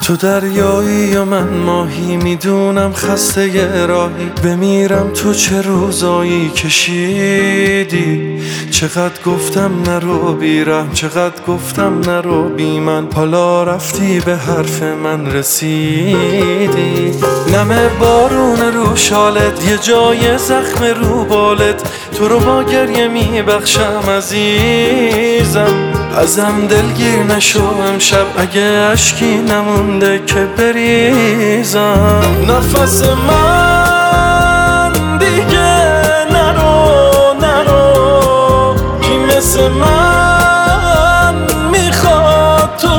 تو دریایی یا من ماهی، میدونم خسته ی راهی، بمیرم تو چه روزایی کشیدی. چقدر گفتم نرو بیرم، چقدر گفتم نرو بی من، حالا رفتی به حرف من رسیدی. نمه بارون رو شالت، یه جای زخم رو بالت، تو رو با گریه میبخشم عزیزم. ازم دلگیر نشو امشب، اگه اشکی نمونده که بریزم. نفس من دیگه نرو نرو، کی مثل من میخواد تو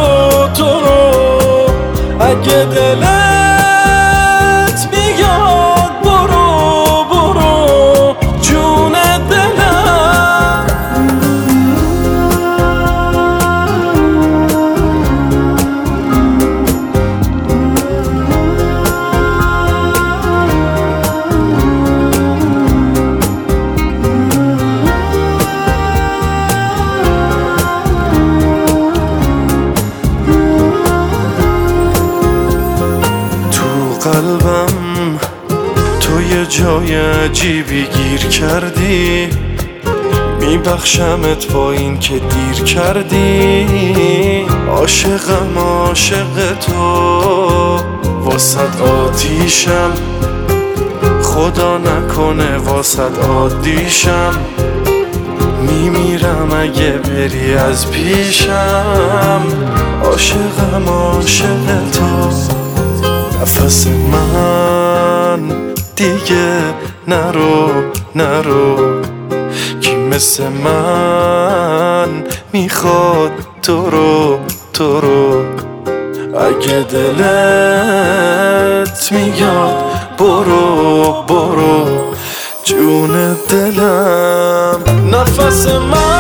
رو اگه دلت میاد برو جون دلم. قلبم تو یه جای عجیبی گیر کردی، میبخشمت با این که دیر کردی. عاشقم عاشق تو، واسد آتیشم، خدا نکنه واسد عادیشم. میمیرم اگه بری از پیشم، عاشقم عاشق تو. نفس من دیگه نرو کی مثل من میخواد تو رو اگه دلت میاد برو جون دلم. نفس من